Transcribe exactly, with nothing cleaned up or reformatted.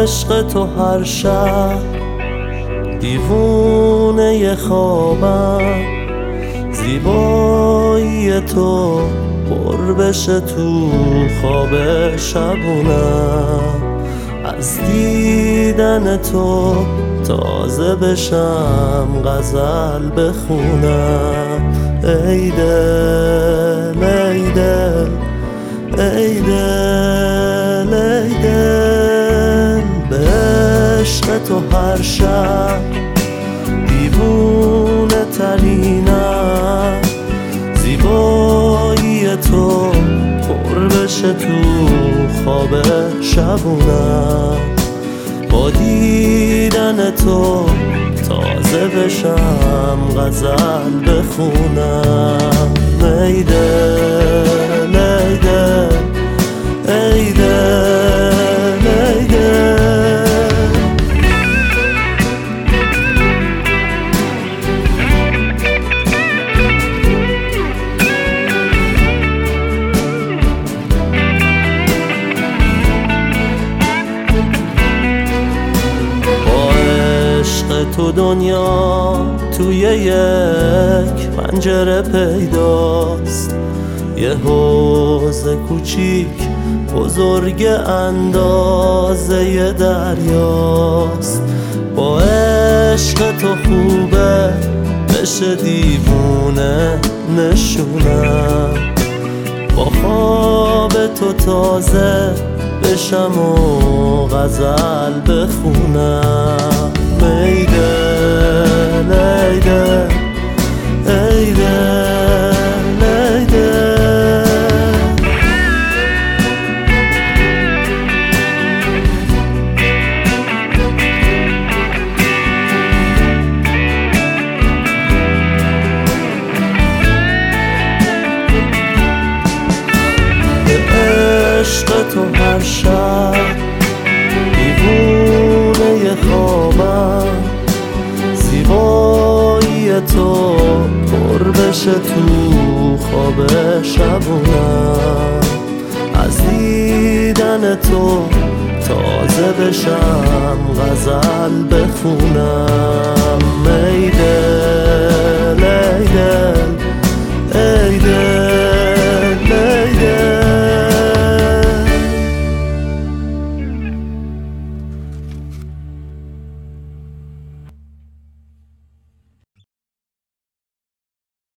عشق تو هر شب دیوونه خوابم، زیبایی تو پر بشه تو خواب شبونم. از دیدن تو تازه بشم غزل بخونم. ای دل ای دل ای دل ای دل، به عشق تو هر شب دیوونه ترینم، زیبایی تو پر بشه تو خواب شبونم. با دیدن تو تازه بشم غزل بخونم. ای دل ای دل ای دل ای دل. تو دنیا توی یک پنجره پیداست، یه حوض کوچیک بزرگ اندازه دریاست. با عشق تو خوبه بشه دیوونه نشونم، با خواب تو تازه بشم و غزل بخونم. ای دل ای دل ای دل ای دل. به عشق تو هر شب دیوونه خوابم، زیبایی تو پر بشه تو خواب شبونم. از دیدن تو تازه بشم غزل بخونم. ای دل ای دل ای دل